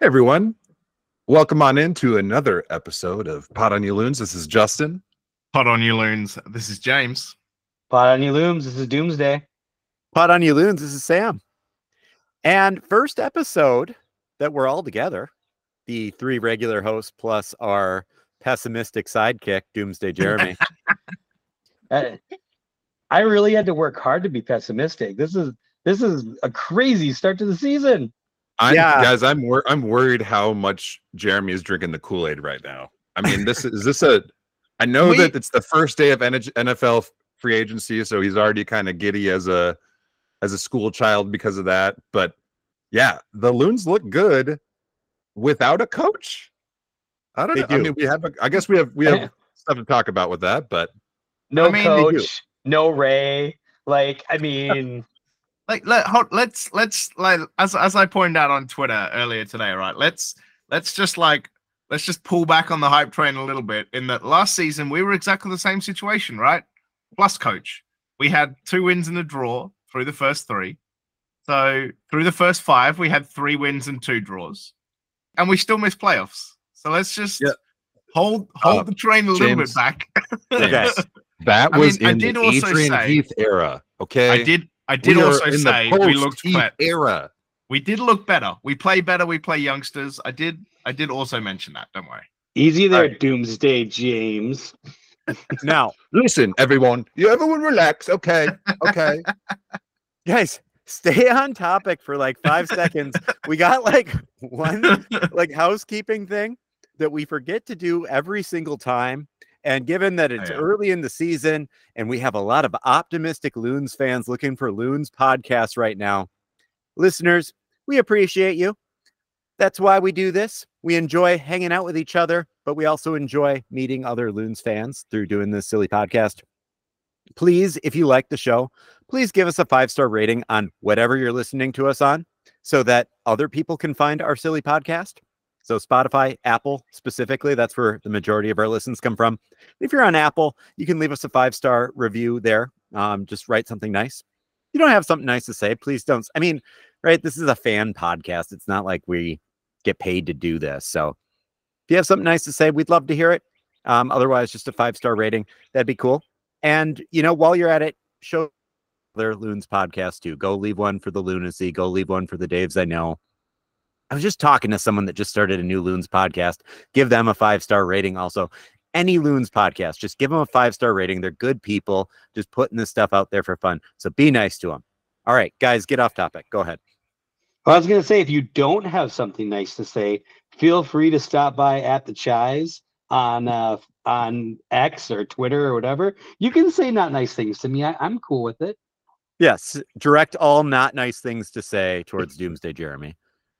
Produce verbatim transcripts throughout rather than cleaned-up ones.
Hey everyone, welcome on into another episode of Pot on You Loons. This is Justin. Pot on You Loons. This is James. Pot on You Looms. This is Doomsday. Pot on You Loons. This is Sam. And first episode that we're all together, the three regular hosts plus our pessimistic sidekick, Doomsday Jeremy. I, I really had to work hard to be pessimistic. This is this is a crazy start to the season. I'm, Yeah. guys, I'm wor- I'm worried how much Jeremy is drinking the Kool-Aid right now. I mean, this is this a. I know We- that it's the first day of N F L free agency, so he's already kind of giddy as a as a school child because of that. But yeah, the Loons look good without a coach. I don't They know. I do. mean, we have. A, I guess we have we have stuff to talk about with that, but No I mean, they do. coach, no Ray. Like, I mean, Like let hold, let's let's like as as I pointed out on Twitter earlier today, right? Let's let's just like let's just pull back on the hype train a little bit. In that last season, we were exactly the same situation, right? Plus coach. We had two wins and a draw through the first three. So through the first five, we had three wins and two draws. And we still missed playoffs. So let's just Yeah. hold hold Uh, the train a little James. bit back. Okay. that I was mean, I in did the also Adrian say- Heath era. Okay, I did I did We are also in the say we looked post-Heath better. era. We did look better. We play better. We play youngsters. I did. I did also mention that. Don't worry. easy there, Alright. Doomsday James. Now, Listen, everyone. You everyone relax. Okay. Okay. guys, stay on topic for like five seconds. We got like one like housekeeping thing that we forget to do every single time. And given that it's yeah. early in the season and we have a lot of optimistic Loons fans looking for Loons podcasts right now, listeners, we appreciate you. That's why we do this. We enjoy hanging out with each other, but we also enjoy meeting other Loons fans through doing this silly podcast. Please, if you like the show, please give us a five-star rating on whatever you're listening to us on so that other people can find our silly podcast. So Spotify, Apple specifically, that's where the majority of our listens come from. If you're on Apple, you can leave us a five-star review there. Um, just write something nice. You don't have something nice to say, please don't. I mean, right, this is a fan podcast. It's not like we get paid to do this. So if you have something nice to say, we'd love to hear it. Um, otherwise, just a five-star rating. That'd be cool. And, you know, while you're at it, show their Loons podcast too. Go leave one for the Lunacy. Go leave one for the Daves I know. I was just talking to someone that just started a new Loons podcast. Give them a five-star rating also. Any Loons podcast, just give them a five-star rating. They're good people, just putting this stuff out there for fun. So be nice to them. All right, guys, get off topic. Go ahead. I was gonna say, if you don't have something nice to say, feel free to stop by at the Chais on uh, on X or Twitter or whatever. You can say not nice things to me. I, I'm cool with it. Yes, direct all not nice things to say towards Doomsday Jeremy.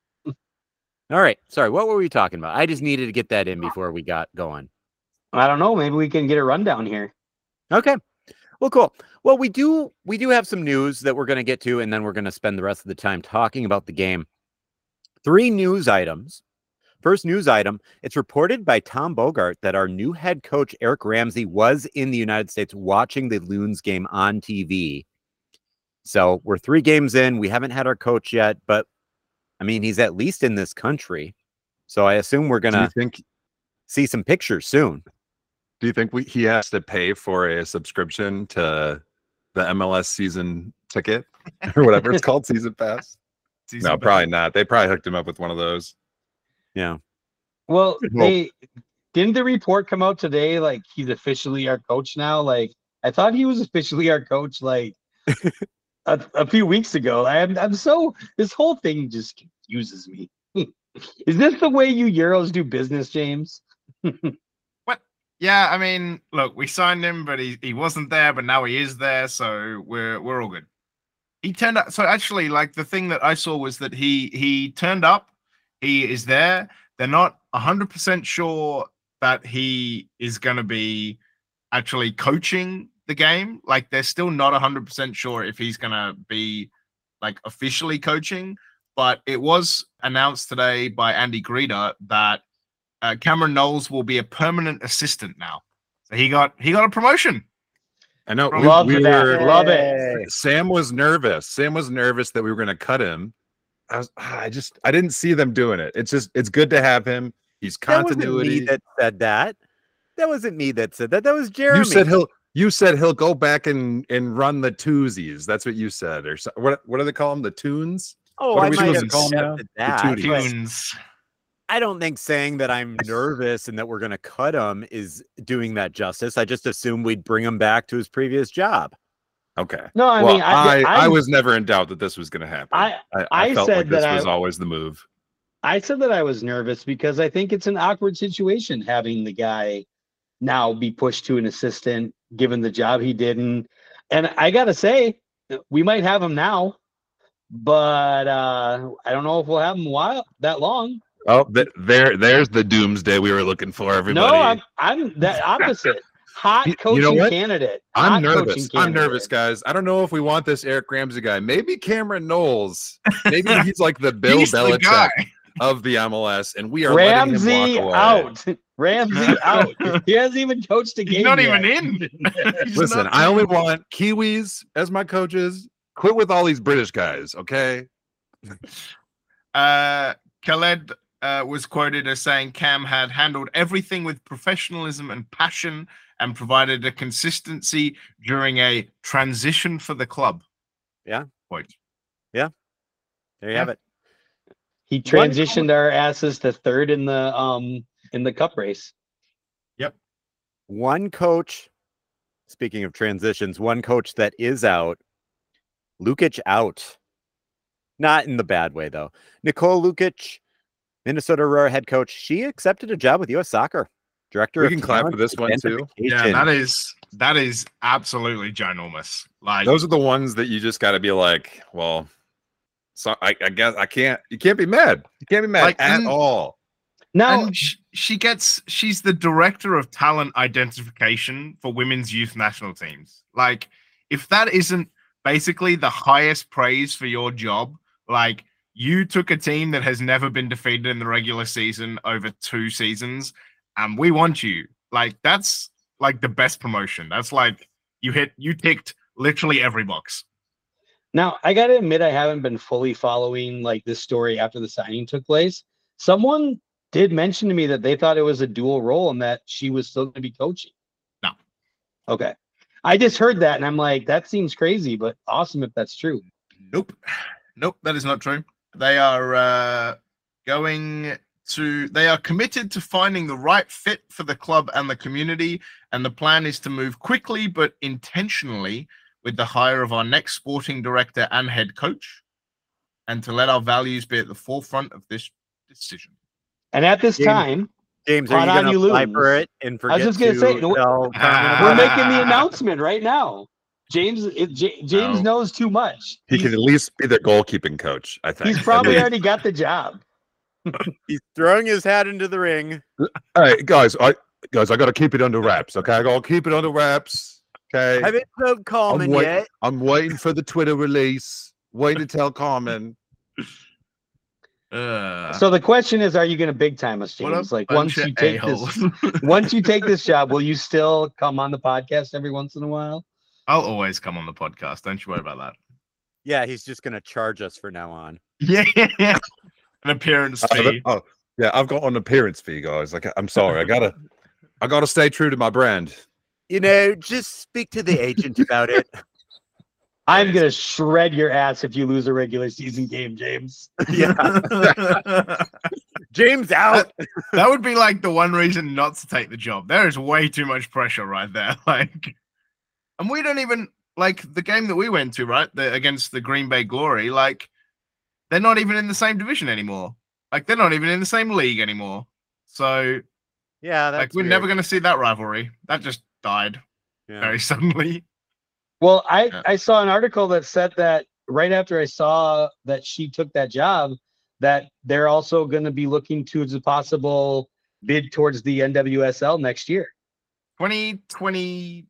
All right, sorry, what were we talking about? I just needed to get that in before we got going. I don't know. Maybe we can get a rundown here. Okay. Well, cool. Well, we do we do have some news that we're going to get to, and then we're going to spend the rest of the time talking about the game. Three news items. First news item, it's reported by Tom Bogart that our new head coach, Eric Ramsey, was in the United States watching the Loons game on T V. So we're three games in. We haven't had our coach yet, but I mean, he's at least in this country. So I assume we're going Do you to think? see some pictures soon. Do you think we, he has to pay for a subscription to the M L S season ticket or whatever it's called, season pass? Season No, back. probably not. They probably hooked him up with one of those. Yeah. Well, Well- they didn't the report come out today like he's officially our coach now? Like I thought he was officially our coach like a, a few weeks ago. I'm I'm so this whole thing just confuses me. Is this the way you Euros do business, James? Yeah, I mean, look, we signed him, but he, he wasn't there, but now he is there, so we're we're all good. He turned up. So actually, like the thing that I saw was that he he turned up. He is there. They're not a hundred percent sure that he is going to be actually coaching the game. Like they're still not a hundred percent sure if he's going to be like officially coaching. But it was announced today by Andy Greta that uh, Cameron Knowles will be a permanent assistant now. So he got he got a promotion. I know. We, Love we that. were, Love it. Yay. Sam was nervous. Sam was nervous that we were going to cut him I was, I just, I didn't see them doing it. It's just, it's good to have him. He's That wasn't continuity. me that said that. That wasn't me that said that. That was Jeremy. You said he'll, you said he'll go back and and run the twosies. That's what you said, or so, what? What do they call them? The tunes? oh, what are I we might supposed have to call 'em now? accepted The that. Tooties. but Tunes. I don't think saying that I'm nervous and that we're going to cut him is doing that justice. I just assumed we'd bring him back to his previous job. Okay. No, I well, mean, I, I, I, I, was never in doubt that this was going to happen. I- I, I felt said like this that was I- always the move. I said that I was nervous because I think it's an awkward situation having the guy now be pushed to an assistant, given the job he did. And, and I got to say, we might have him now, but uh, I don't know if we'll have him while that long. Oh, th- there, there's the doomsday we were looking for. Everybody. No, I'm, I'm that opposite. Hot You- you coaching know what? candidate. I'm Hot nervous. coaching I'm candidate. nervous, guys. I don't know if we want this Eric Ramsey guy. Maybe Cameron Knowles. Maybe he's like the Bill He's the Belichick guy. of the M L S, and we are Ramsey letting him walk away. out. Ramsey out. He hasn't even coached a game. He's not yet. even in. He's Listen, not I only in. want Kiwis as my coaches. Quit with all these British guys, okay? Uh, Khaled uh, was quoted as saying Cam had handled everything with professionalism and passion and provided a consistency during a transition for the club. Yeah. Quote. There you have it. He One transitioned our asses to third in the um in the cup race. One coach, speaking of transitions, one coach that is out, Lukic out. Not in the bad way, though. Nicole Lukic, Minnesota Aurora head coach, she accepted a job with U S Soccer. Director We of can clap for talent this one, too. Yeah, identification. that is that is absolutely ginormous. Like Those are the ones that you just got to be like, well, so I, I guess I can't. You can't be mad. You can't be mad Like, at and- all. Now, and sh- she gets she's the director of talent identification for women's youth national teams. Like, if that isn't basically the highest praise for your job, like you took a team that has never been defeated in the regular season over two seasons, and we want you. Like, that's like the best promotion. That's like you hit you ticked literally every box. now I gotta admit I haven't been fully following like this story after the signing took place. Someone did mention to me that they thought it was a dual role and that she was still going to be coaching. No. Okay. I just heard that and I'm like, that seems crazy, but awesome if that's true. Nope. Nope, that is not true. They are uh, going to, they are committed to finding the right fit for the club and the community. And the plan is to move quickly but intentionally with the hire of our next sporting director and head coach, and to let our values be at the forefront of this decision. And at this James- time, James, are Hot you on going to you, apply Loons. for it and I forget was just gonna to say, no, tell Carmen Ah. we're about it? making the announcement right now. James, it, J- James No. knows too much. He He's, can at least be their goalkeeping coach. I think. he's At probably least. already got the job. He's throwing his hat into the ring. All right, guys. I guys, I got to keep it under wraps. Okay, I got to keep it under wraps. Okay. Haven't told Coleman wait- yet. I'm waiting for the Twitter release. Waiting to tell Carmen. Uh, So the question is, are you going to big time us, what a James? Like once bunch you of take a-holes. this, once you take this job, will you still come on the podcast every once in a while? I'll always come on the podcast. Don't you worry about that. Yeah, he's just going to charge us for now on. Yeah. An appearance Uh, fee. oh, yeah, I've got an appearance fee, guys. Like, I'm sorry. I gotta, I gotta stay true to my brand. You know, just speak to the agent about it. I'm going to shred your ass if you lose a regular season game, James. Yeah. James out. That would be like the one reason not to take the job. There is way too much pressure right there. Like, and we don't even like the game that we went to, right? The, against the Green Bay Glory. Like, they're not even in the same division anymore. Like, they're not even in the same league anymore. So, Yeah, that's like, we're weird. never going to see that rivalry. That just died Yeah. very suddenly. Well, I, Yeah. I saw an article that said that right after I saw that she took that job, that they're also going to be looking towards a possible bid towards the N W S L next year. twenty twenty-six?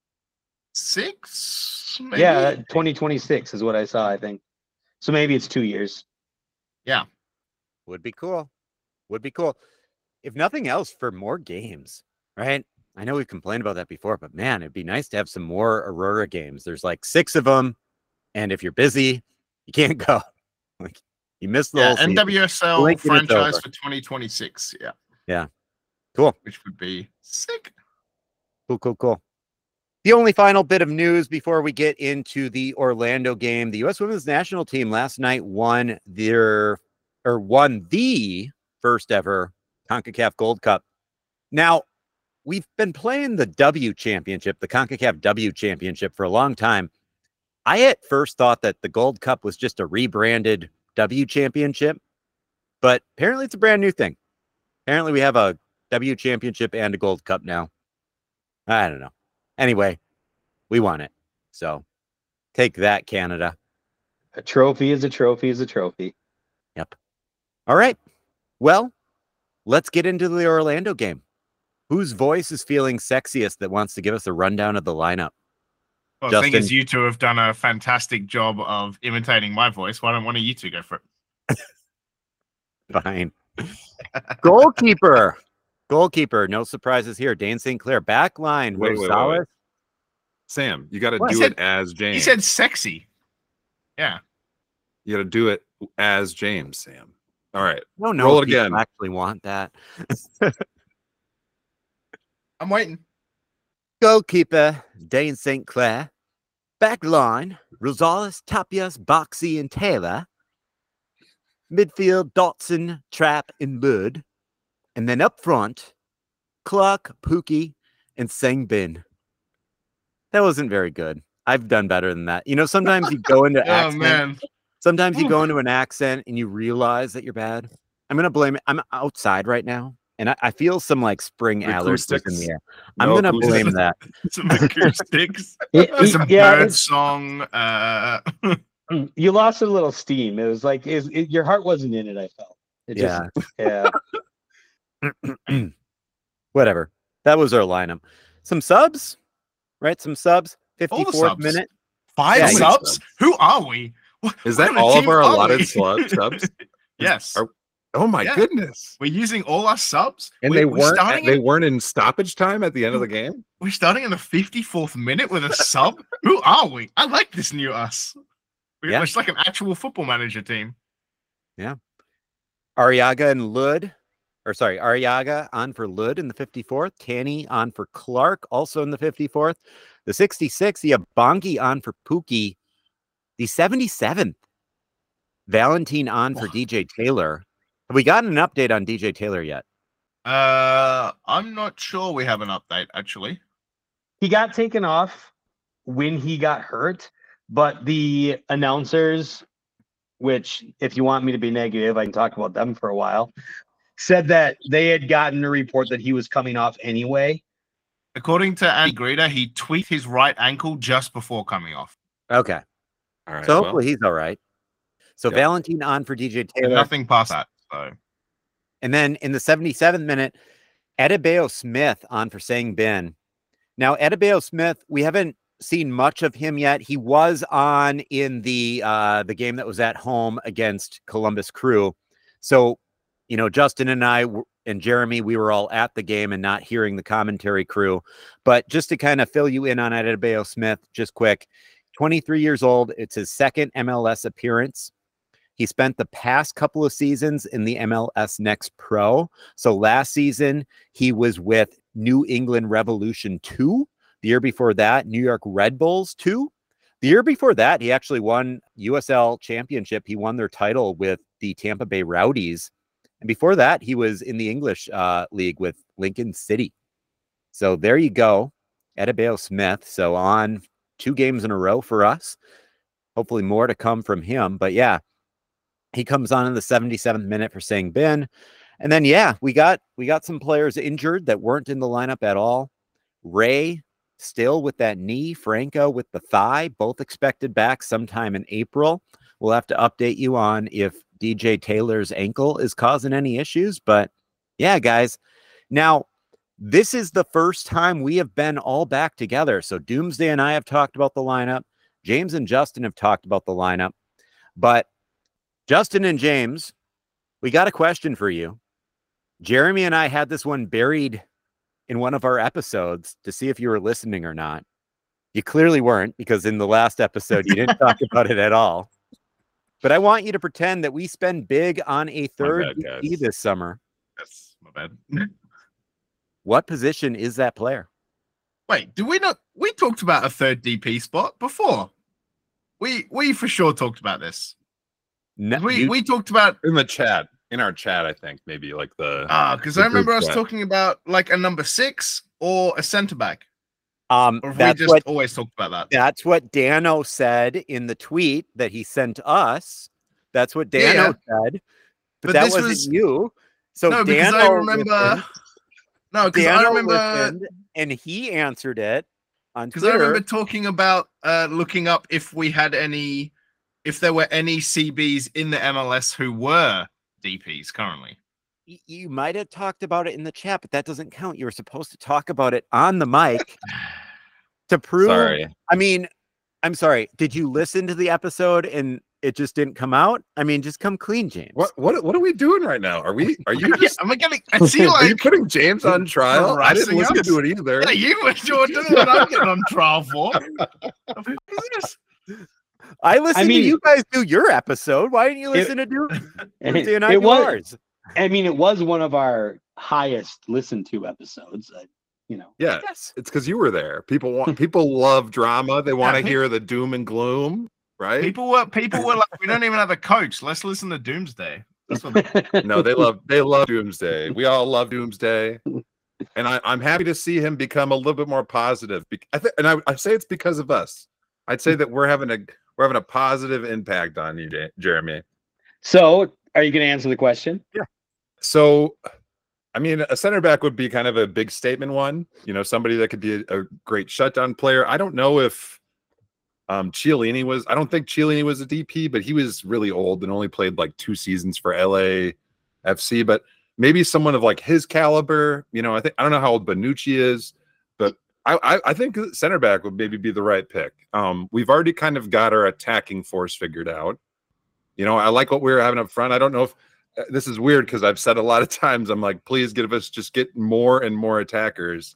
Maybe? Yeah, twenty twenty-six is what I saw, I think. So maybe it's two years. Would be cool. Would be cool. If nothing else, for more games, right? I know we've complained about that before, but man, it'd be nice to have some more Aurora games. There's like six of them. And if you're busy, you can't go. Like, You missed the Yeah, whole season. N W S L Blink and it's franchise over. for twenty twenty-six. Yeah. Yeah. Cool. Which would be sick. Cool, cool, cool. The only final bit of news before we get into the Orlando game, the U S women's national team last night won their or won the first ever CONCACAF Gold Cup. Now, we've been playing the W Championship, the CONCACAF W Championship for a long time. I at first thought that the Gold Cup was just a rebranded W Championship, but apparently it's a brand new thing. Apparently we have a W Championship and a Gold Cup now. I don't know. Anyway, we won it. So take that, Canada. A trophy is a trophy is a trophy. Yep. All right. Well, let's get into the Orlando game. Whose voice is feeling sexiest that wants to give us a rundown of the lineup? Well, the thing Justin. is, you two have done a fantastic job of imitating my voice. Why don't one of you two go for it? Fine. Goalkeeper. Goalkeeper. No surprises here. Dane Saint Clair. Back line. Wait, wait, wait, Rosales. wait. Sam, you got to What? do He said- it as James. He said sexy. Yeah. You got to do it as James, Sam. All right. I don't know Roll if it people again. actually want that. I'm waiting. Goalkeeper. Dane Saint Clair. Back line. Rosales, Tapias, Boxy, and Taylor. Midfield, Dotson, Trapp, and Bud. And then up front, Clark, Pookie, and Sangbin. That wasn't very good. I've done better than that. You know, sometimes you go into Oh accent. man. Sometimes you Oof. go into an accent and you realize that you're bad. I'm gonna blame it. I'm outside right now, and I, I feel some like spring allergies in Acoustics. the air. I'm No gonna acoustics. blame that. Some acoustics. It- it- Some yeah, bird it's- song. Uh, you lost a little steam. It was like it, it, your heart wasn't in it. I felt. It Yeah. Just, yeah. Whatever. That was our lineup. Some subs, right? Some subs. All the fifty-fourth subs. minute. Five Yeah, subs? subs. Who are we? What, Is what that kind of all of team our are allotted we? slot subs? Yes. Are- Oh my Yeah. goodness! We're using all our subs. And we, they we're weren't. starting They in, weren't in stoppage time at the end of the game. we're starting in the fifty-fourth minute with a sub. Who are we? I like this new us. We're Yeah. much like an actual football manager team. Ariaga and Lud, or sorry, Ariaga on for Lud in the fifty-fourth. Tanny on for Clark, also in the fifty-fourth. The sixty-sixth, you have Bongi on for Pookie. The seventy-seventh, Valentine on for D J Taylor. Have we gotten an update on D J Taylor yet? Uh, I'm not sure we have an update actually. He got taken off when he got hurt, but the announcers, which if you want me to be negative, I can talk about them for a while, said that they had gotten a report that he was coming off anyway. According to Andy Greta, he tweaked his right ankle just before coming off. Okay. All right. So well, hopefully he's all right. So Yep. Valentine on for D J Taylor. Nothing past that. So And then in the seventy-seventh minute, Adebayo Smith on for Sang Bin. Now, Adebayo Smith, we haven't seen much of him yet. He was on in the uh, the game that was at home against Columbus Crew. So, you know, Justin and I w- and Jeremy, we were all at the game and not hearing the commentary crew. But just to kind of fill you in on Adebayo Smith, just quick, twenty-three years old. It's his second M L S appearance. He spent the past couple of seasons in the M L S Next Pro. So last season, he was with New England Revolution two. The year before that, New York Red Bulls two. The year before that, he actually won U S L Championship. He won their title with the Tampa Bay Rowdies. And before that, he was in the English uh, League with Lincoln City. So there you go, Adebayo Smith. So on two games in a row for us. Hopefully more to come from him. But yeah, he comes on in the seventy-seventh minute for Sang Bin. And then, yeah, we got we got some players injured that weren't in the lineup at all. Ray still with that knee, Franco with the thigh, both expected back sometime in April. We'll have to update you on if D J Taylor's ankle is causing any issues. But yeah, guys, now this is the first time we have been all back together. So Doomsday and I have talked about the lineup. James and Justin have talked about the lineup. But Justin and James, we got a question for you. Jeremy and I had this one buried in one of our episodes to see if you were listening or not. You clearly weren't, because in the last episode, you didn't talk about it at all. But I want you to pretend that we spend big on a third bad, D P guys. this summer. That's my bad. What position is that player? Wait, do we not? We talked about a third D P spot before. We we for sure talked about this. No, We you- we talked about In the chat, in our chat, I think maybe like the ah because the I remember group us chat. talking about like a number six or a center back, um, or have we that's just what always talked about that? that's what Dano said in the tweet that he sent us. That's what Yeah, Dano said, but, But that this wasn't was- you. So no, because Dano I remember. listened, No, because I Dano remember. listened, and he answered it on Because I Twitter. remember talking about uh, looking up if we had any, if there were any C Bs in the M L S who were D Ps currently. Y- You might have talked about it in the chat, but that doesn't count. You were supposed to talk about it on the mic to prove. Sorry. I mean, I'm sorry. Did you listen to the episode and it just didn't come out? I mean, just come clean, James. What what what are we doing right now? Are we are you Yeah, just am I getting? I see are you like putting James on trial? I didn't harassing listen us? to it either. yeah, you were you're doing what I'm getting on trial for. What is this? I listened mean- to you guys do your episode. Why didn't you It- listen to do And Thursday it, night it was, yours? I mean, it was one of our highest listened to episodes. I, you know, Yeah, Yes. it's because you were there. People want people love drama. They want to pe- hear the doom and gloom, right? People were people were like, we don't even have a coach. Let's listen to Doomsday. That's what. No, they love they love Doomsday. We all love Doomsday, and I, I'm happy to see him become a little bit more positive. Bec- I think, and I, I say it's because of us. I'd say that we're having a we're having a positive impact on you, Ja- Jeremy. So, are you going to answer the question? So, I mean, a center back would be kind of a big statement one. You know, somebody that could be a, a great shutdown player. I don't know if um Chiellini was. I don't think Chiellini was a D P, but he was really old and only played like two seasons for L A F C. But maybe someone of like his caliber. You know, I think I don't know how old Bonucci is, but I I, I think center back would maybe be the right pick. Um, we've already kind of got our attacking force figured out. You know, I like what we were having up front. I don't know if uh, this is weird because I've said a lot of times, I'm like, please give us just get more and more attackers.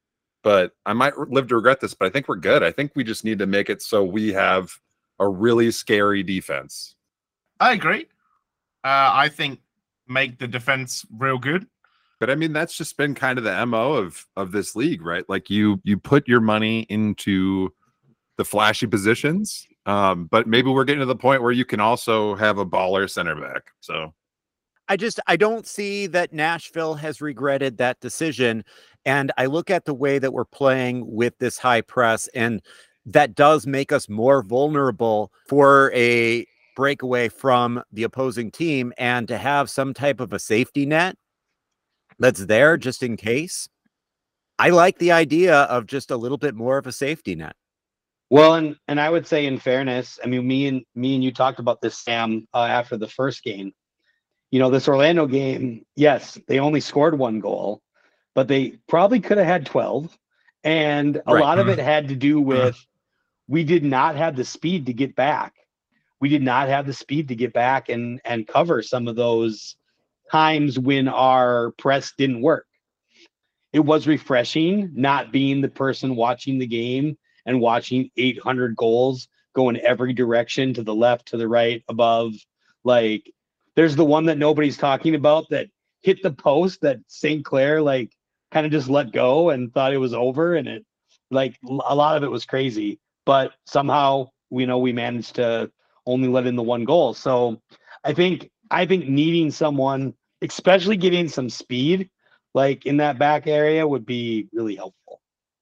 But I might live to regret this, but I think we're good. I think we just need to make it so we have a really scary defense. I agree. Uh, I think make the defense real good. But I mean, that's just been kind of the M O of of this league, right? Like you you put your money into the flashy positions. Um, but maybe we're getting to the point where you can also have a baller center back. So I just I don't see that Nashville has regretted that decision. And I look at the way that we're playing with this high press, and that does make us more vulnerable for a breakaway from the opposing team, and to have some type of a safety net that's there just in case. I like the idea of just a little bit more of a safety net. Well, and and I would say, in fairness, I mean, me and me and you talked about this, Sam, uh, after the first game. You know, this Orlando game, yes, they only scored one goal, but they probably could have had twelve. And a Right. lot of it had to do with we did not have the speed to get back. We did not have the speed to get back and and cover some of those times when our press didn't work. It was refreshing not being the person watching the game and watching eight hundred goals go in every direction, to the left, to the right, above. Like, there's the one that nobody's talking about that hit the post that Saint Clair like kind of just let go and thought it was over, and it like a lot of it was crazy, but somehow we know we managed to only let in the one goal. So I think I think needing someone, especially getting some speed like in that back area, would be really helpful.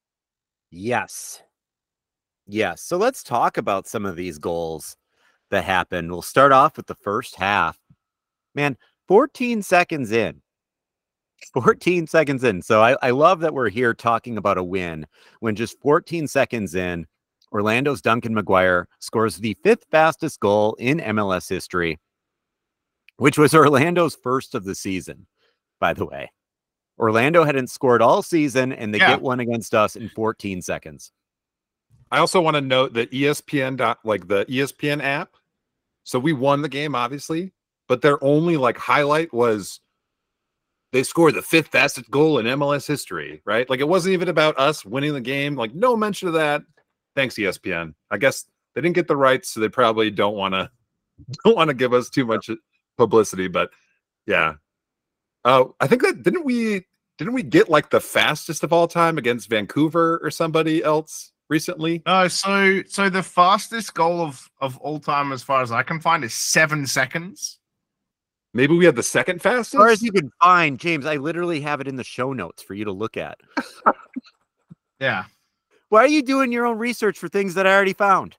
Yes. Yes. So let's talk about some of these goals that happened. We'll start off with the first half. Man, fourteen seconds in. fourteen seconds in. So I, I love that we're here talking about a win when just fourteen seconds in, Orlando's Duncan McGuire scores the fifth fastest goal in M L S history, which was Orlando's first of the season, by the way. Orlando hadn't scored all season, and they Yeah. get one against us in fourteen seconds. I also want to note that E S P N dot like the E S P N app. So we won the game, obviously, but their only like highlight was they scored the fifth fastest goal in M L S history, right? Like it wasn't even about us winning the game. Like no mention of that. Thanks, E S P N. I guess they didn't get the rights, so they probably don't want to don't want to give us too much publicity, but yeah. Uh, I think that didn't we didn't we get like the fastest of all time against Vancouver or somebody else recently? No, so so the fastest goal of of all time, as far as I can find, is seven seconds. Maybe we had the second fastest. As far as you can find, James, I literally have it in the show notes for you to look at. Yeah. Why are you doing your own research for things that I already found?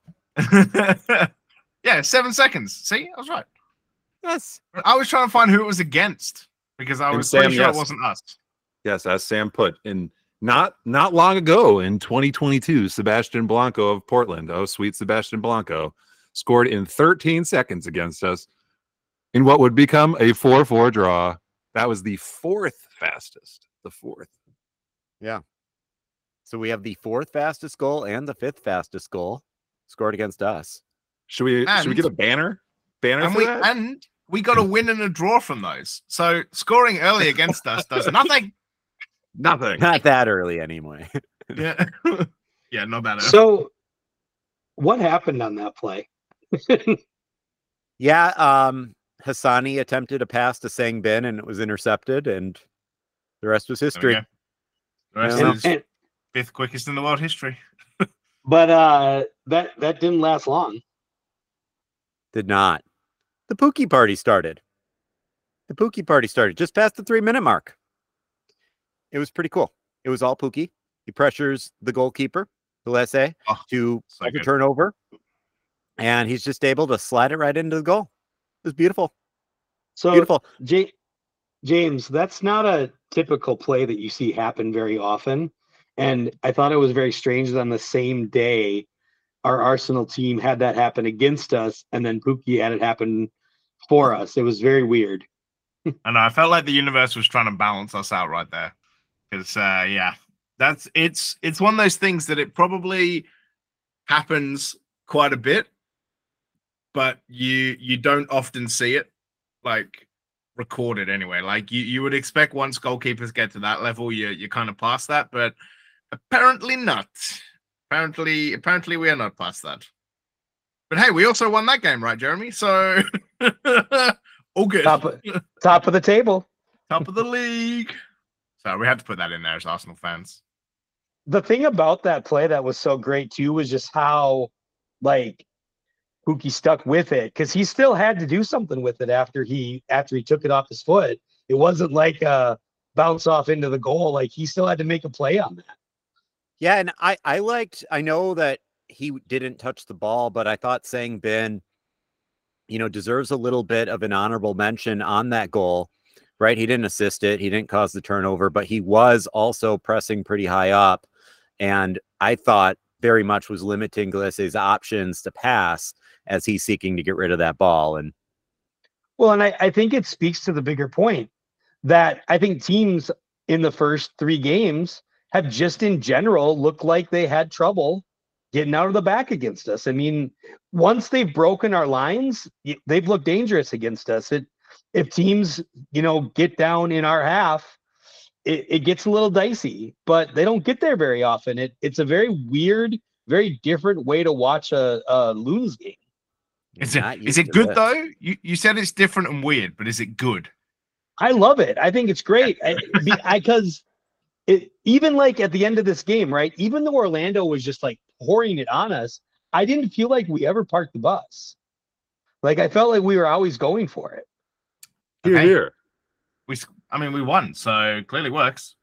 Yeah, seven seconds. See, I was right. Yes. I was trying to find who it was against because I And was Sam, pretty sure yes. it wasn't us. Yes, as Sam put, in not not long ago in twenty twenty-two, Sebastian Blanco of Portland, oh sweet Sebastian Blanco, scored in thirteen seconds against us in what would become a four four draw. That was the fourth fastest. The fourth. Yeah. So we have the fourth fastest goal and the fifth fastest goal scored against us. Should we And- should we get a banner? Banner And for we that? and we got a win and a draw from those. So scoring early against us does nothing. Nothing. Not that early anyway. Yeah. Yeah, no better. So, what happened on that play? Yeah, um, Hassani attempted a pass to Sang Bin and it was intercepted, and the rest was There we history. go. The rest Yeah. is And- fifth quickest in the world history. but uh, that that didn't last long. Did not. The Pookie party started. The Pookie party started just past the three minute mark. It was pretty cool. It was all Pookie. He pressures the goalkeeper, Gillespie, Oh, to so make a good. turnover, and he's just able to slide it right into the goal. It was beautiful. So, Beautiful. J- James, that's not a typical play that you see happen very often. And I thought it was very strange that on the same day, our Arsenal team had that happen against us, and then Pookie had it happen for us. It was very weird. And I felt like the universe was trying to balance us out right there. Because uh yeah, that's it's it's one of those things that it probably happens quite a bit, but you you don't often see it like recorded anyway. Like you you would expect once goalkeepers get to that level, you you're kind of past that, but apparently not. Apparently, apparently we are not past that. But hey, we also won that game, right, Jeremy? So all good. Top of, top of the table. Top of the league. So we had to put that in there as Arsenal fans. The thing about that play that was so great too was just how, like, Pookie stuck with it because he still had to do something with it after he after he took it off his foot. It wasn't like a bounce off into the goal. Like he still had to make a play on that. Yeah, and I I liked. I know that he didn't touch the ball, but I thought Sang Bin, you know, deserves a little bit of an honorable mention on that goal. Right, he didn't assist it, he didn't cause the turnover, but he was also pressing pretty high up, and I thought very much was limiting Gillespie's options to pass as he's seeking to get rid of that ball. And Well, and I, I think it speaks to the bigger point that I think teams in the first three games have just in general looked like they had trouble getting out of the back against us. I mean, once they've broken our lines, y- they've looked dangerous against us. It, if teams, you know, get down in our half, it, it gets a little dicey, but they don't get there very often. It, it's a very weird, very different way to watch a, a Loons game. Is not it used is it to good this. though? You you said it's different and weird, but is it good? I love it. I think it's great. I, be- I cause it even like at the end of this game, right? Even though Orlando was just like pouring it on us, I didn't feel like we ever parked the bus. Like I felt like we were always going for it. Here, Okay. here. We s- I mean we won, so clearly works.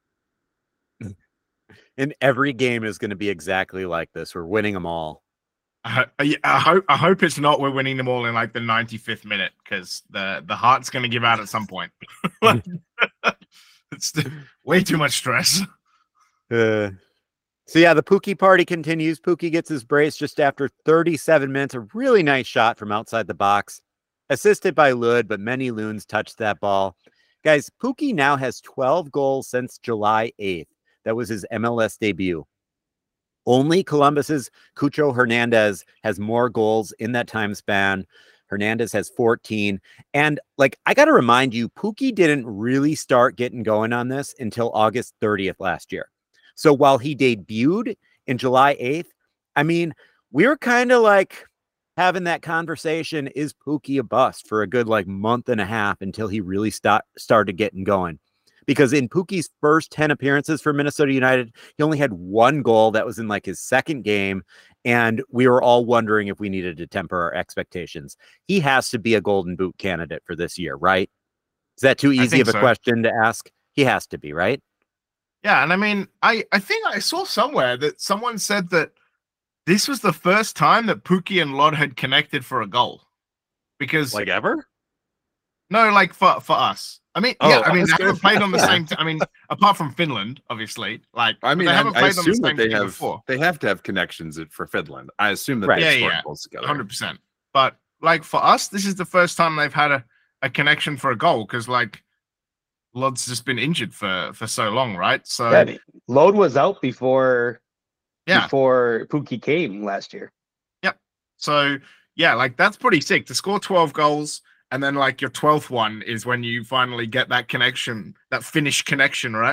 and every game is going to be exactly like this. We're winning them all. I, ho- I I hope I hope it's not we're winning them all in like the ninety-fifth minute because the the heart's going to give out at some point. Like, it's way too much stress. Uh, so yeah, the Pookie party continues. Pookie gets his brace just after thirty-seven minutes. A really nice shot from outside the box, assisted by Lud, but many Loons touched that ball. Guys, Pookie now has twelve goals since July eighth. That was his M L S debut. Only Columbus's Cucho Hernandez has more goals in that time span. Hernandez has fourteen. And like, I got to remind you, Pookie didn't really start getting going on this until August thirtieth last year. So while he debuted in July eighth, I mean, we were kind of like, having that conversation, is Pookie a bust, for a good like month and a half until he really start, started getting going. Because in Pookie's first ten appearances for Minnesota United, he only had one goal. That was in like his second game. And we were all wondering if we needed to temper our expectations. He has to be a Golden Boot candidate for this year, right? Is that too easy of a so. question to ask? He has to be, right? Yeah. And I mean, I, I think I saw somewhere that someone said that this was the first time that Pookie and Lod had connected for a goal. Because like ever? No, like for, for us. I mean, oh, yeah, I mean, they good. haven't played on the yeah. same. T- I mean, apart from Finland, obviously. Like, I mean, they haven't I, played I on the assume same that they team have. before. They have to have connections for Finland. I assume that right. they yeah, scored yeah, goals together. hundred percent. But like for us, this is the first time they've had a, a connection for a goal because like Lod's just been injured for for so long, right? So yeah, Lod was out before. Yeah. Before Pookie came last year. Yep. So yeah, like that's pretty sick to score twelve goals. And then like your twelfth one is when you finally get that connection, that Finnish connection, right?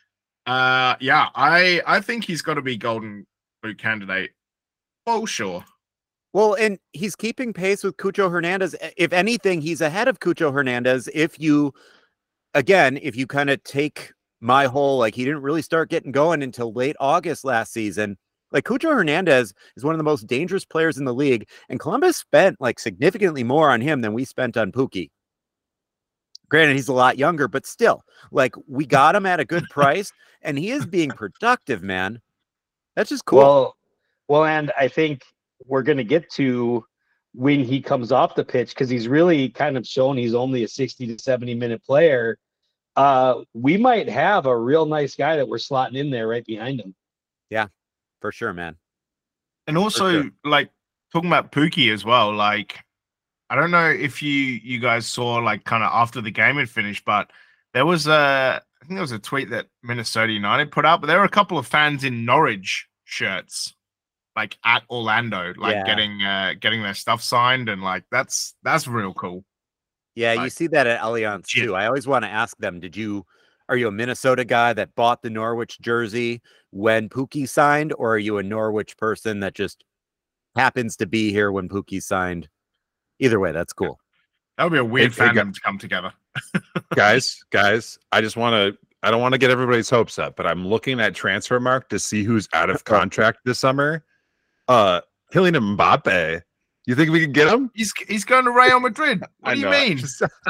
Uh, yeah, I I think he's got to be Golden Boot candidate. Oh, sure. Well, and he's keeping pace with Cucho Hernandez. If anything, he's ahead of Cucho Hernandez. If you, again, if you kind of take my whole, like he didn't really start getting going until late August last season. Like Cucho Hernandez is one of the most dangerous players in the league, and Columbus spent like significantly more on him than we spent on Pookie. Granted, he's a lot younger, but still, like we got him at a good price, and he is being productive, man. That's just cool. Well, well, and I think we're gonna get to when he comes off the pitch because he's really kind of shown he's only a sixty to seventy minute player. Uh, we might have a real nice guy that we're slotting in there right behind him. Yeah. For sure, man. And also, sure. like talking about Pookie as well. Like, I don't know if you you guys saw like kind of after the game had finished, but there was a I think there was a tweet that Minnesota United put out, but there were a couple of fans in Norwich shirts, like at Orlando, like yeah. getting uh getting their stuff signed, and like that's that's real cool. Yeah, like, you see that at Allianz yeah. too. I always want to ask them, did you are you a Minnesota guy that bought the Norwich jersey when Pookie signed, or are you a Norwich person that just happens to be here when Pookie signed? Either way, that's cool. That would be a weird hey, fandom hey, to come together. guys, guys, I just want to, I don't want to get everybody's hopes up, but I'm looking at Transfermarkt to see who's out of contract this summer. Uh, Kylian Mbappe. You think we can get him? He's he's going to Real Madrid. What I do you know. mean?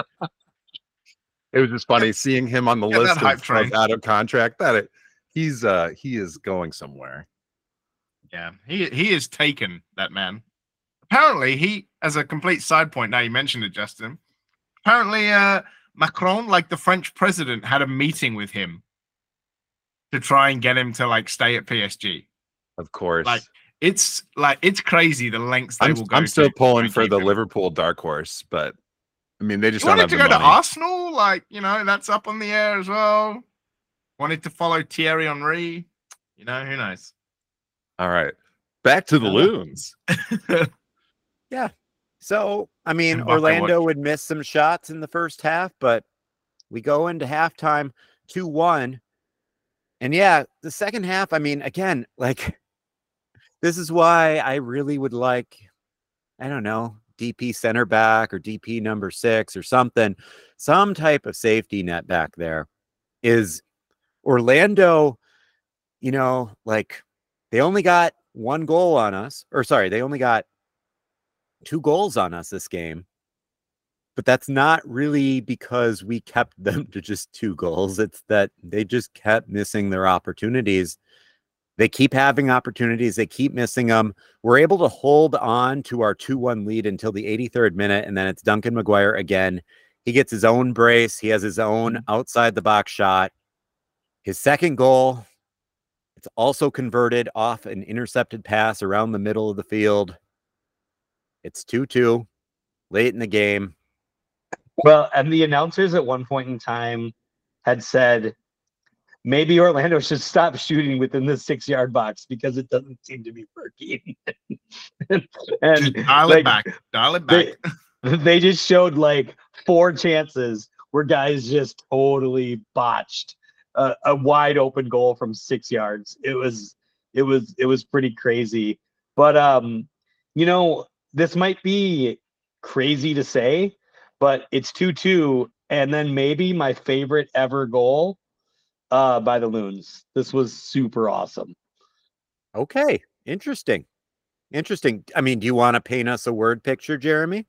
It was just funny seeing him on the Get list that hype of, train. of out of contract. That it, he's uh he is going somewhere. Yeah, he he is taken, that man. Apparently, he, as a complete side point, now you mentioned it, Justin. Apparently, uh, Macron, like the French president, had a meeting with him to try and get him to like stay at P S G. Of course, Like it's like it's crazy the lengths they I'm, will go. I'm still to pulling to for keep the him. Liverpool dark horse, but I mean they just You don't wanted have to the go money. to Arsenal, like you know that's up on the air as well. Wanted to follow Thierry Henry, you know who knows. All right, back to the Uh, Loons. Yeah. So, I mean, Mbappe Orlando watch. would miss some shots in the first half, but we go into halftime two one. And yeah, the second half, I mean, again, like, this is why I really would like, I don't know, D P center back or D P number six or something, some type of safety net back there. Is Orlando, you know, like, they only got one goal on us, or sorry, they only got two goals on us this game, but that's not really because we kept them to just two goals. It's that they just kept missing their opportunities. They keep having opportunities. They keep missing them. We're able to hold on to our two one lead until the eighty-third minute. And then it's Duncan Maguire again. He gets his own brace. He has his own outside the box shot. His second goal, it's also converted off an intercepted pass around the middle of the field. It's two two late in the game. Well, and the announcers at one point in time had said maybe Orlando should stop shooting within the six-yard box because it doesn't seem to be working. and Just dial like, it back. Dial it back. They, they just showed like four chances where guys just totally botched a, a wide open goal from six yards. It was it was it was pretty crazy. But um, you know, this might be crazy to say, but it's two two, and then maybe my favorite ever goal uh, by the Loons. This was super awesome. Okay, interesting. Interesting. I mean, do you want to paint us a word picture, Jeremy?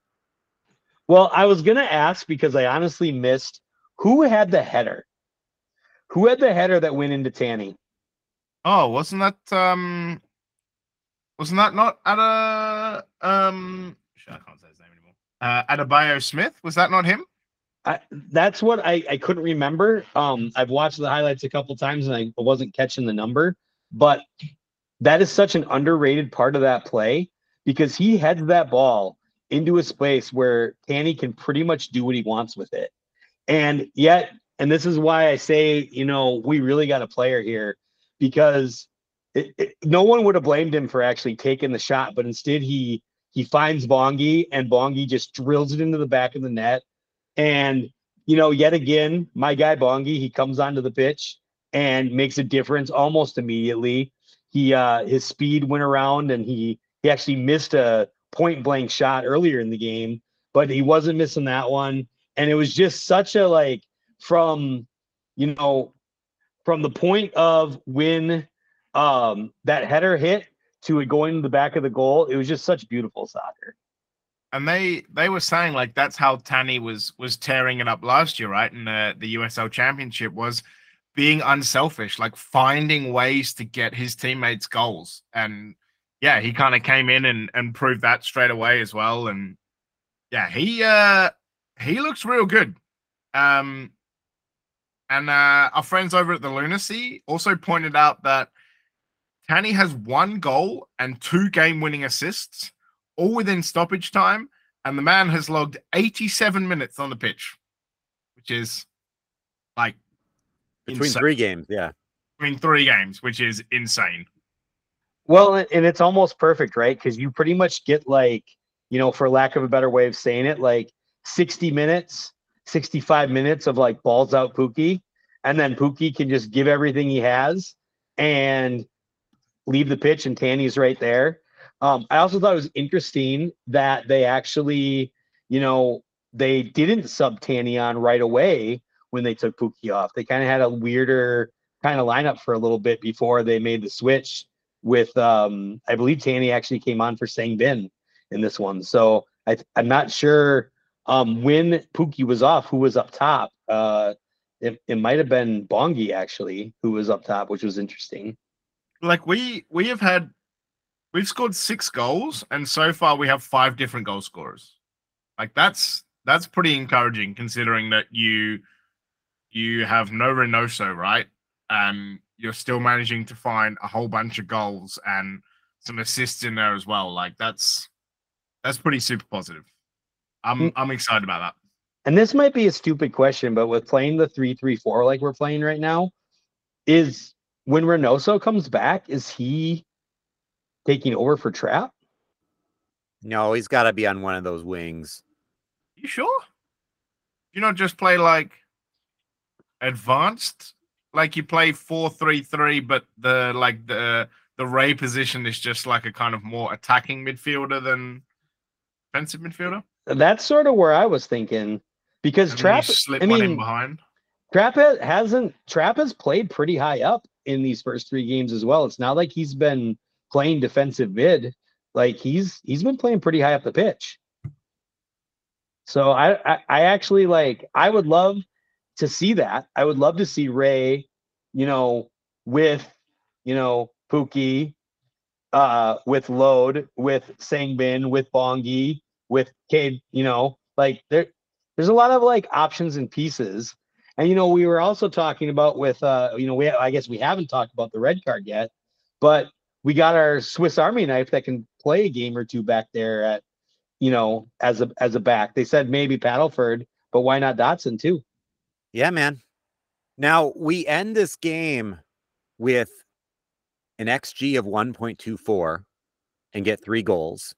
Well, I was going to ask because I honestly missed who had the header. Who had the header that went into Tanny? Oh, wasn't that um wasn't that not at a um I can't say his name anymore. Uh Adebayo Smith? Was that not him? I, that's what I, I couldn't remember. Um, I've watched the highlights a couple times and I wasn't catching the number, but that is such an underrated part of that play because he heads that ball into a space where Tanny can pretty much do what he wants with it. And yet, and this is why I say, you know, we really got a player here because it, it, no one would have blamed him for actually taking the shot, but instead he he finds Bongi and Bongi just drills it into the back of the net. And, you know, yet again, my guy Bongi, he comes onto the pitch and makes a difference almost immediately. He uh, his speed went around and he he actually missed a point blank shot earlier in the game, but he wasn't missing that one. And it was just such a like from, you know, from the point of when um, that header hit to it going to the back of the goal, it was just such beautiful soccer. And they they were saying like that's how Tanny was was tearing it up last year, right? In the, the U S L Championship was being unselfish, like finding ways to get his teammates goals. And yeah, he kind of came in and, and proved that straight away as well. And yeah, he uh he looks real good. Um and uh our friends over at the Lunacy also pointed out that Tanny has one goal and two game-winning assists, all within stoppage time, and the man has logged eighty-seven minutes on the pitch, which is like between insane. three games, yeah. Between three games, which is insane. Well, and it's almost perfect, right? Because you pretty much get like, you know, for lack of a better way of saying it, like sixty minutes, sixty-five minutes of like balls out Pookie, and then Pookie can just give everything he has and leave the pitch, and Tanny's right there. Um, I also thought it was interesting that they actually, you know, they didn't sub Tanny on right away when they took Pookie off. They kind of had a weirder kind of lineup for a little bit before they made the switch with, um, I believe Tanny actually came on for Sangbin in this one. So I, I'm not sure um, when Pookie was off, who was up top. Uh, it, it might have been Bongi actually, who was up top, which was interesting. Like we we have had we've scored six goals, and so far we have five different goal scorers. Like that's that's pretty encouraging considering that you you have no Reynoso, right? And you're still managing to find a whole bunch of goals and some assists in there as well. Like that's that's pretty super positive. I'm mm. I'm excited about that. And this might be a stupid question, but with playing the three three four like we're playing right now, is when Reynoso comes back, is he taking over for Trapp? No, he's got to be on one of those wings. You sure? You not just play like advanced, like you play four three three, but the like the the Ray position is just like a kind of more attacking midfielder than defensive midfielder. That's sort of where I was thinking because and Trapp slip I one mean, in behind. Trapp hasn't Trapp has played pretty high up in these first three games as well. It's not like he's been playing defensive mid. Like he's he's been playing pretty high up the pitch. So I, I I actually like I would love to see that. I would love to see Ray, you know, with you know Pookie, uh, with Load, with Sangbin, with Bongi, with Cade. You know, like there there's a lot of like options and pieces. And, you know, we were also talking about with, uh, you know, we I guess we haven't talked about the red card yet, but we got our Swiss Army knife that can play a game or two back there at, you know, as a as a back. They said maybe Paddleford, but why not Dotson too? Yeah, man. Now we end this game with an X G of one point two four and get three goals.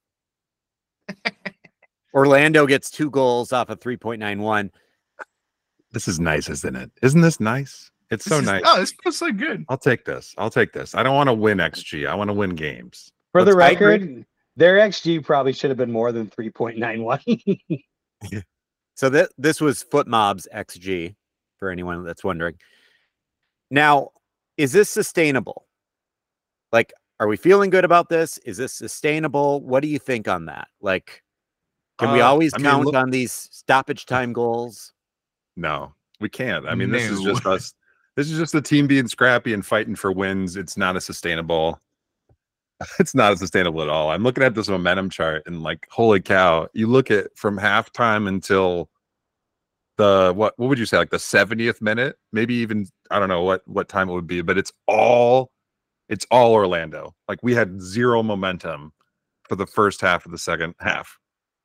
Orlando gets two goals off of three point nine one. This is nice, isn't it? Isn't this nice? It's This so is- nice. Oh, this feels so good. I'll take this. I'll take this. I don't want to win X G. I want to win games. For the Let's- I agree. record, Their X G probably should have been more than three point nine one. So that this was FootMob's X G for anyone that's wondering. Now, is this sustainable? Like, are we feeling good about this? Is this sustainable? What do you think on that? Like, can we Uh, always I mean, count look- on these stoppage time goals? No, we can't. I mean, this is No. just us. This is just the team being scrappy and fighting for wins. It's not a sustainable. It's not sustainable at all. I'm looking at this momentum chart and like, holy cow! You look at from halftime until the what? What would you say? Like the seventieth minute? Maybe even I don't know what what time it would be, but it's all it's all Orlando. Like we had zero momentum for the first half of the second half.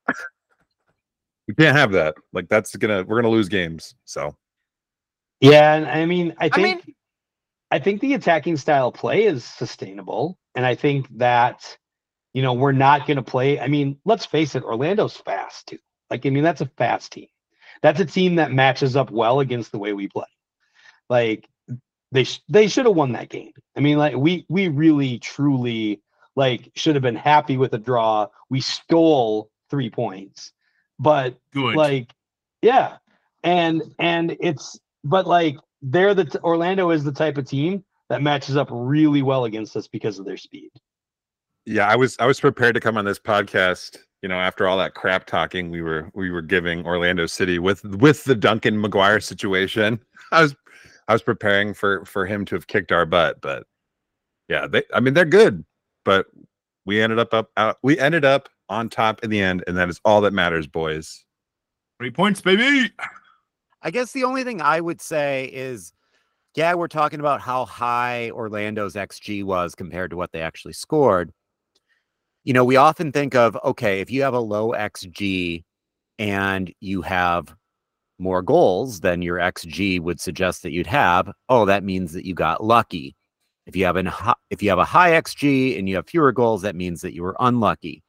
We can't have that. Like that's gonna we're gonna lose games. So Yeah, and I mean, I I think mean, I think the attacking style play is sustainable, and I think that you know we're not going to play. I mean, let's face it, Orlando's fast too. Like, I mean, that's a fast team. That's a team that matches up well against the way we play. Like, they sh- they should have won that game. I mean, like we we really truly like should have been happy with a draw. We stole three points, but good. like, yeah, and and it's but like they're the t- Orlando is the type of team that matches up really well against us because of their speed. yeah, I was I was prepared to come on this podcast, you know, after all that crap talking we were we were giving Orlando City with with the Duncan McGuire situation. I was I was preparing for for him to have kicked our butt, but yeah, they I mean they're good, but we ended up up out, we ended up on top in the end, and that is all that matters, boys. Three points, baby. I guess the only thing I would say is, yeah, we're talking about how high Orlando's X G was compared to what they actually scored. You know, we often think of, okay, if you have a low X G and you have more goals than your X G would suggest that you'd have, oh, that means that you got lucky. If you have an if you have a high X G and you have fewer goals, that means that you were unlucky.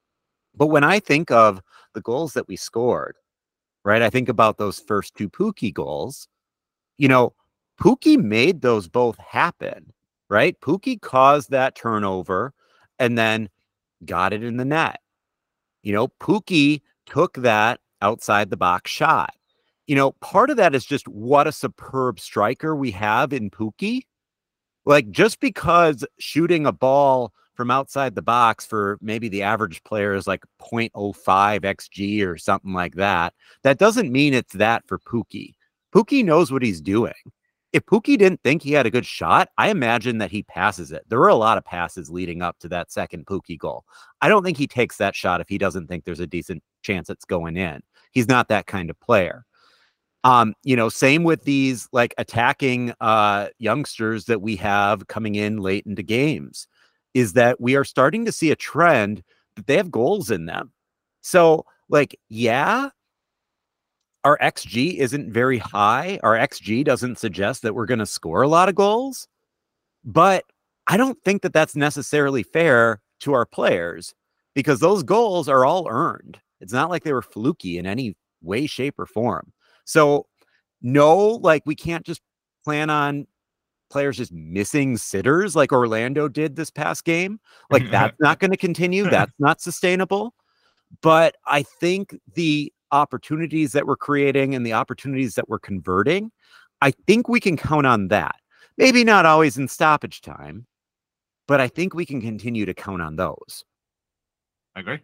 But when I think of the goals that we scored, right, I think about those first two Pookie goals. You know, Pookie made those both happen, right? Pookie caused that turnover and then got it in the net. You know, Pookie took that outside the box shot. You know, part of that is just what a superb striker we have in Pookie. Like, just because shooting a ball from outside the box for maybe the average player is like zero point zero five X G or something like that, that doesn't mean it's that for Pookie. Pookie knows what he's doing. If Pookie didn't think he had a good shot, I imagine that he passes it. There were a lot of passes leading up to that second Pookie goal. I don't think he takes that shot if he doesn't think there's a decent chance it's going in. He's not that kind of player. Um, you know, same with these like attacking uh, youngsters that we have coming in late into games, is that we are starting to see a trend that they have goals in them. So like, yeah, our X G isn't very high. Our X G doesn't suggest that we're going to score a lot of goals, but I don't think that that's necessarily fair to our players because those goals are all earned. It's not like they were fluky in any way, shape, or form. So no, like we can't just plan on players just missing sitters like Orlando did this past game. Like that's not going to continue. That's not sustainable. But I think the opportunities that we're creating and the opportunities that we're converting, I think we can count on that. Maybe not always in stoppage time, but I think we can continue to count on those. I agree.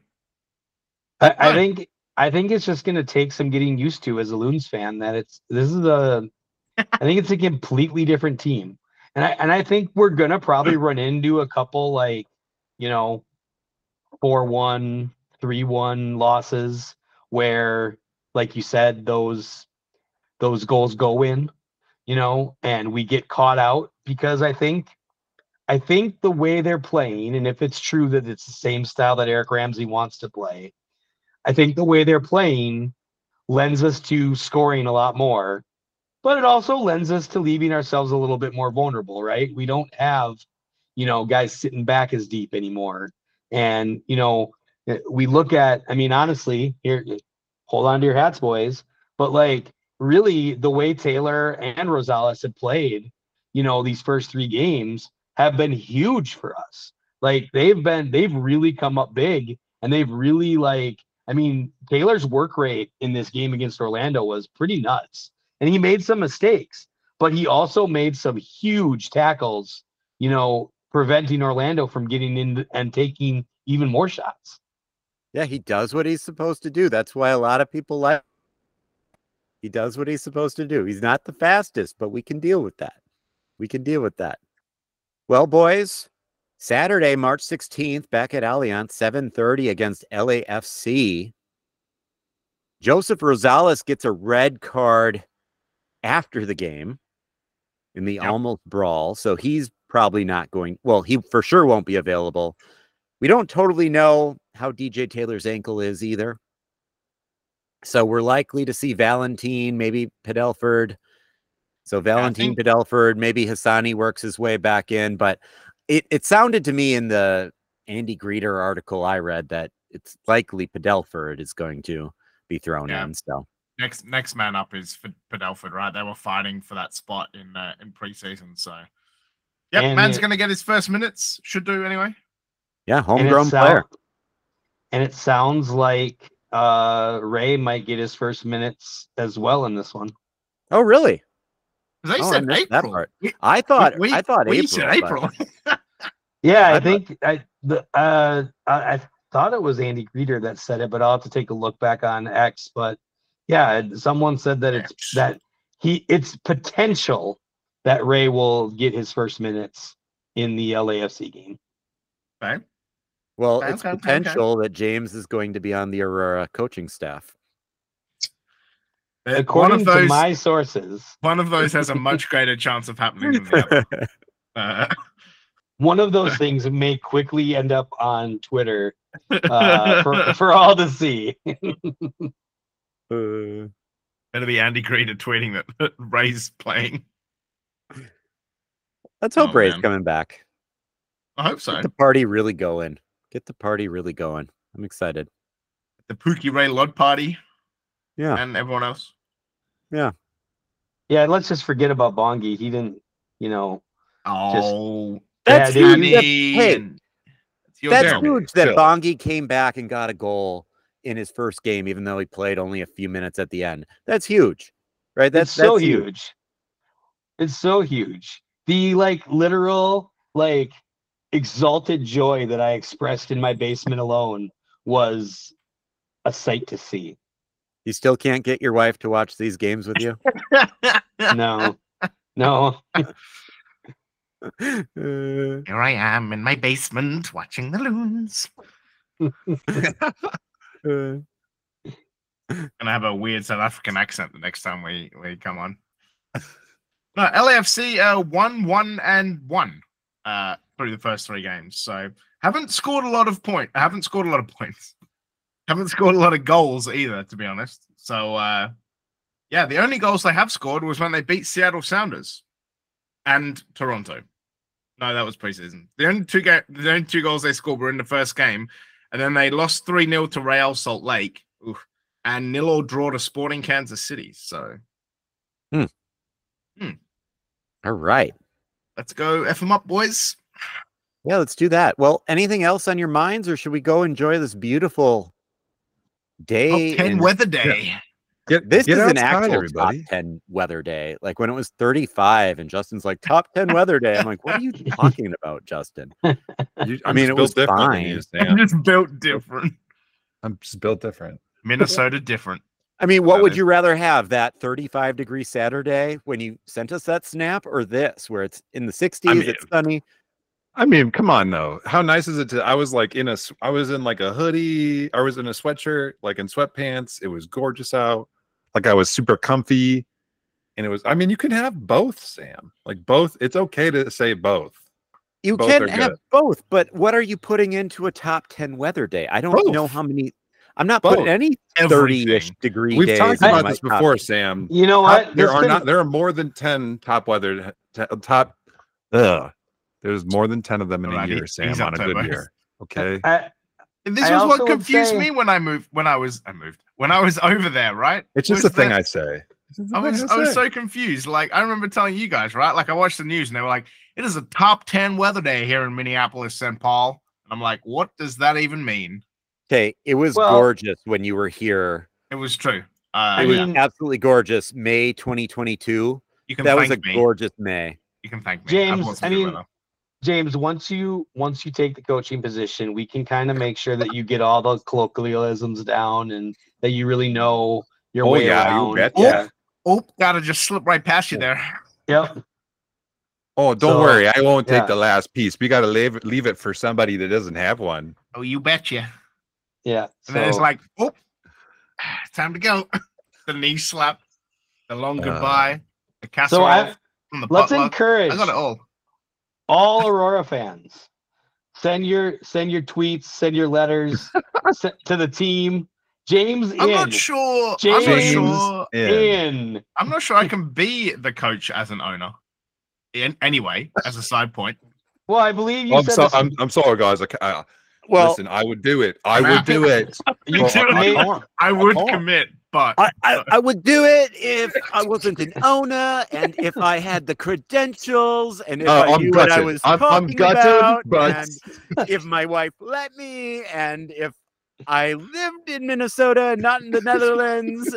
I, I Good. think I think it's just going to take some getting used to as a Loons fan that it's this is a I think it's a completely different team. And I and I think we're going to probably run into a couple like, you know, four one, three one losses where like you said those those goals go in, you know, and we get caught out because I think I think the way they're playing, and if it's true that it's the same style that Eric Ramsey wants to play, I think the way they're playing lends us to scoring a lot more, but it also lends us to leaving ourselves a little bit more vulnerable, right? We don't have, you know, guys sitting back as deep anymore. And, you know, we look at, I mean, honestly, here, hold on to your hats, boys. But like, really, the way Taylor and Rosales have played, you know, these first three games have been huge for us. Like they've been, they've really come up big, and they've really like. I mean, Taylor's work rate in this game against Orlando was pretty nuts, and he made some mistakes, but he also made some huge tackles. You know, preventing Orlando from getting in and taking even more shots. Yeah, he does what he's supposed to do. That's why a lot of people like. He does what he's supposed to do. He's not the fastest, but we can deal with that. We can deal with that. Well, boys, Saturday, March sixteenth, back at Allianz, seven thirty against L A F C. Joseph Rosales gets a red card after the game in the yep. almost brawl, so he's probably not going. Well, he for sure won't be available. We don't totally know how D J Taylor's ankle is either. So we're likely to see Valentin, maybe Padelford. So Valentin, yeah, think- Padelford, maybe Hassani works his way back in, but It it sounded to me in the Andy Greeter article I read that it's likely Padelford is going to be thrown yeah. in. So next next man up is Padelford, right? They were fighting for that spot in uh, in preseason. So yeah, and man's it, gonna get his first minutes. Should do anyway. Yeah, homegrown player. And it sounds like uh, Ray might get his first minutes as well in this one. Oh, really? They oh, said I April. That part. I thought. We, I thought we April. said April. yeah, I, I think thought... I the uh I, I thought it was Andy Greeter that said it, but I'll have to take a look back on X. But yeah, someone said that it's X. that he it's potential that Ray will get his first minutes in the L A F C game. Okay. Well, okay, it's okay, potential okay. that James is going to be on the Aurora coaching staff. According those, to my sources, one of those has a much greater chance of happening than the other. Uh, one of those things may quickly end up on Twitter uh, for, for all to see. uh, It'll be Andy Greeter tweeting that Ray's playing. Let's hope oh, Ray's man. coming back. I hope so. Get the party really going. Get the party really going. I'm excited. The Pookie Ray Lod party. Yeah. And everyone else. Yeah. Yeah, let's just forget about Bongi. He didn't, you know. Oh, just, that's yeah, huge. That, hey, that's job. huge that Chill. Bongi came back and got a goal in his first game, even though he played only a few minutes at the end. That's huge, right? That's it's so that's huge. huge. It's so huge. The like literal, like exalted joy that I expressed in my basement alone was a sight to see. You still can't get your wife to watch these games with you? No, no. uh, Here I am in my basement watching the Loons. uh, Gonna have a weird South African accent the next time we, we come on. No, L A F C uh, one, one, and one uh, through the first three games. So haven't scored a lot of point. Haven't scored a lot of points. Haven't scored a lot of goals either, to be honest. So uh, yeah, the only goals they have scored was when they beat Seattle Sounders and Toronto. No, that was preseason. The only two ga- the only two goals they scored were in the first game, and then they lost three nil to Real Salt Lake, oof, and nil or draw to Sporting Kansas City. So. Hmm. Hmm. All right. Let's go F them up, boys. Yeah, let's do that. Well, anything else on your minds, or should we go enjoy this beautiful day? Top ten in... weather day. Get, this get is outside, an actual everybody. top ten weather day. Like when it was thirty-five and Justin's like, top ten weather day. I'm like, what are you talking about, Justin? You, I mean, it was fine. You, I'm just built different. I'm just built different. Minnesota different. I mean, what That would is- you rather have, that thirty-five degree Saturday when you sent us that snap, or this where it's in the sixties, I mean- it's sunny? I mean, come on, though. How nice is it to? I was like in a, I was in like a hoodie. I was in a sweatshirt, like in sweatpants. It was gorgeous out. Like I was super comfy, and it was. I mean, you can have both, Sam. Like both. It's okay to say both. You Both can are have good. both, but what are you putting into a top ten weather day? I don't Both. know how many. I'm not Both. putting any thirty-ish degree We've days. talked in about my this top before, ten. Sam. You know Top- what? there This are could- not. There are more than ten top weather. T- top. Ugh. There's more than ten of them in a Alright, year, he- Sam. he's On a good October. year. Okay. I, This I was also what would confused say- me when I moved. When I was, I moved. When I was over there, right? It's just Was a thing that I say. I was I was so confused. Like I remember telling you guys, right? Like I watched the news and they were like, "It is a top ten weather day here in Minneapolis, Saint Paul." And I'm like, "What does that even mean?" Okay, it was Well- gorgeous when you were here. It was true. Uh, I It was mean- absolutely gorgeous. May twenty twenty-two. you can That thank was a me. gorgeous May. You can thank me. James, I've watched I the mean, weather. James, once you once you take the coaching position, we can kind of make sure that you get all the colloquialisms down and that you really know your Oh, way yeah, you around. bet, Yeah. Oh, gotta just slip right past you there. Yep. Oh, don't So, worry. I won't take yeah. the last piece. We got to leave it, leave it for somebody that doesn't have one. Oh, you betcha. Yeah. And then it's so- like, oh, time to go. The knee slap, the long Uh, goodbye, the so casserole I from the let's potluck. encourage I got it all. all Aurora fans. Send your send your tweets, send your letters send to the team. James I'm in. not sure. I'm not James sure. in. in. I'm not sure I can be the coach as an owner. In, anyway, as a side point. Well, I believe you I'm, said so, this- I'm, I'm sorry, guys. I, ca- uh, Well, listen, I would do it. I would do it. you Well, said- I may- can't. I would Oh. commit, but I, I, I would do it if I wasn't an owner and if I had the credentials and if Uh, I I'm knew what I gutted. was I'm- I'm talking gutted, about but- and if my wife let me and if I lived in Minnesota and not in the Netherlands.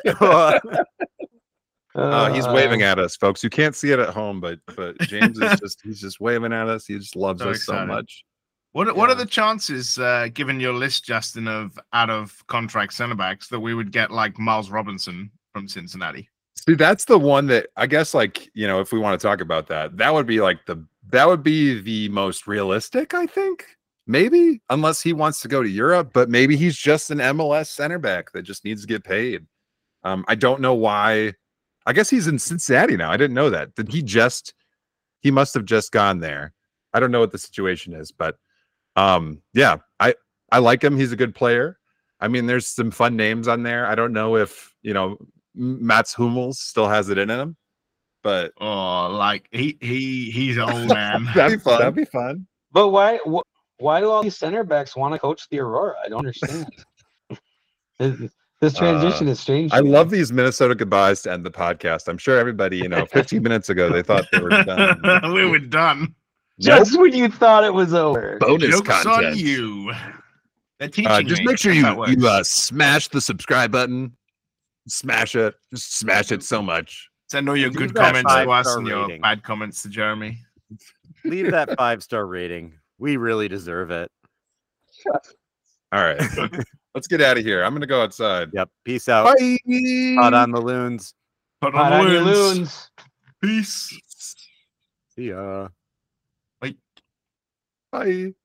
Uh, he's waving Uh, at us, folks. You can't see it at home, but but James is just he's just waving at us. He just loves So us so excited. much. what what are Yeah. the chances, uh, given your list, Justin, of out of contract center backs that we would get like Miles Robinson from Cincinnati? See, that's the one that I guess, like, you know, if we want to talk about that, that would be like the that would be the most realistic, I think. Maybe, unless he wants to go to Europe, but maybe he's just an M L S center back that just needs to get paid. Um, I don't know why. I guess he's in Cincinnati now. I didn't know that. Did he just? He must have just gone there. I don't know what the situation is, but um, yeah, I I like him. He's a good player. I mean, there's some fun names on there. I don't know if you know Mats Hummels still has it in him, but Oh, like he he he's an old man. that'd be fun. That'd be fun. But why wh- why do all these center backs want to coach the Aurora? I don't understand. this, this transition is strange. Uh, I to me. love these Minnesota goodbyes to end the podcast. I'm sure everybody, you know, fifteen minutes ago they thought they were done. We were done. just when you thought it was over. Bonus Jokes on content. you. They're teaching Uh, just me. make sure That's you how it you works. uh, smash the subscribe button. Smash it. Just smash it so much. Send all your Leave good that comments to us five-star and your rating. bad comments to Jeremy. Leave that five star rating. We really deserve it. All right. Let's get out of here. I'm gonna go outside. Yep. Peace out. Bye. Hot on the loons. Put Hot on on the your loons. loons. Peace. See ya. Bye.